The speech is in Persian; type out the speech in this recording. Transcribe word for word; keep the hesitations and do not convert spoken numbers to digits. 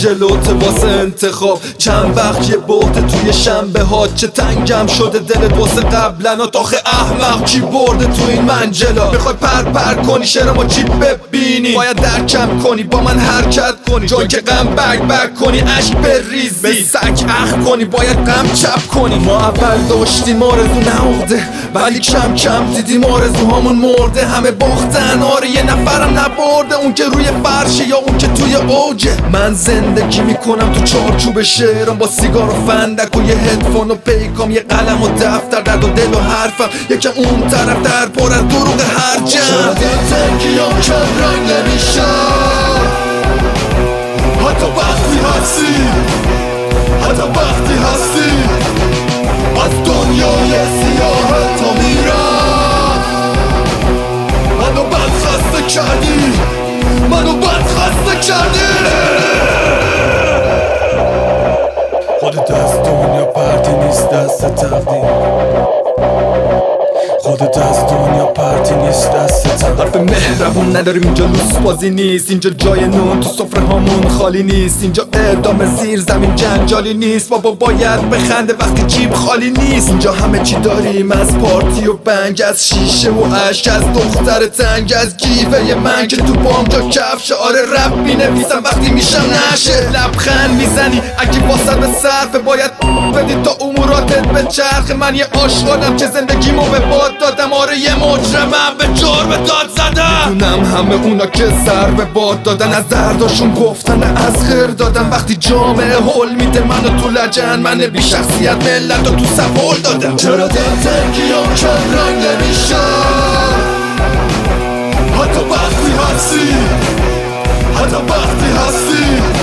جلوت واسه انتخاب. چند وقت یه بهت توی شنبه ها، چه تنگم شده دلت واسه قبلنا. تاخه احمق کی برده تو این منجلا؟ میخوای پر پر کنی شعرمو چی ببینی؟ باید درکم کنی با من حرکت کنی، جایی که غم بگ بگ کنی عشق بریزی، به سک اخ کنی باید غم چپ کنی. ما اول داشتیم آرزو نهاده، ولی کم کم دیدیم آرزوهامون مرده. همه باختن آره یه نفرم نبرده، اون که روی فرشه یا اون که توی اوجه. من زندگی میکنم تو چارچوب شعرم، با سیگار و فندک و یه هدفون و پیکام، یه قلم و دفتر، درد و دل و حرفم یکم اون طرف در پر از دروغ هر جمع. چرا دلتنگیام کم رنگ نمیشن حتی وقتی هستی، حتی وقتی هستی از دنیای سیاه تا میرم. منو بد خسته کردی، منو بد خسته کردی. خودت از دنیا پرتی نیست دست تقدیم، خودت از دنیا پرتی نیست دست تقدیم. حرف مهربون نداریم اینجا، لوس بازی نیست اینجا، جای نون تو سفره هامون خالی نیست اینجا، اعدام زیر زمین جنجالی نیست. بابا باید بخنده وقتی جیب خالی نیست اینجا. همه چی داریم از پارتی و بنگ، از شیشه و عشق، از دختر تنگ، از گیوه من که تو بام تا کفش. آره رپ مینویسم وقتی میشم نشه، لبخند میزنی اگه واسه به صرفه. باید بدی تا اموراتت به چرخ. من یه عاشقانم که زندگیمو به باد دادم، آره یه مجرمم به جرم داد زدم. دونم همه اونا که سر به باد دادن، از درداشون گفتن از خیر دادن. وقتی جامعه حل میده منو تو لجن، من بی شخصیت ملت رو تو سفول دادم. چرا دلتنگیام کم رنگ نمیشن حتی وقتی هستی، حتی وقتی هستی